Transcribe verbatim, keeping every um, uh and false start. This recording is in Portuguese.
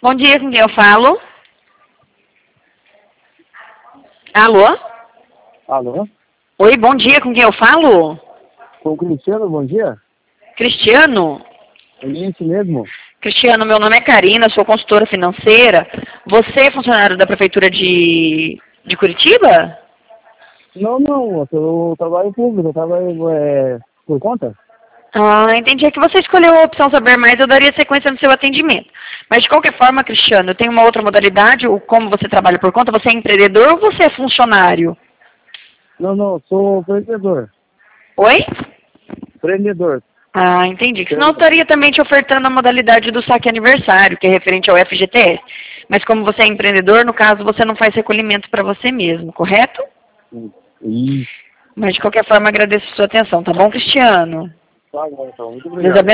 Bom dia, com quem eu falo? Alô? Alô? Oi, bom dia, com quem eu falo? Com o Cristiano, bom dia? Cristiano? É isso mesmo? Cristiano, meu nome é Karina, sou consultora financeira. Você é funcionário da Prefeitura de, de Curitiba? Não, não, eu trabalho público, eu trabalho é, por conta? Ah, entendi. É que você escolheu a opção saber mais, eu daria sequência no seu atendimento. Mas de qualquer forma, Cristiano, tem uma outra modalidade, ou como você trabalha por conta, você é empreendedor ou você é funcionário? Não, não, sou empreendedor. Oi? Empreendedor. Ah, entendi. Senão eu estaria também te ofertando a modalidade do saque aniversário, que é referente ao F G T S. Mas como você é empreendedor, no caso, você não faz recolhimento para você mesmo, correto? Isso. Mas de qualquer forma, agradeço a sua atenção, tá bom, Cristiano? Tá bom, então, muito Deus obrigado.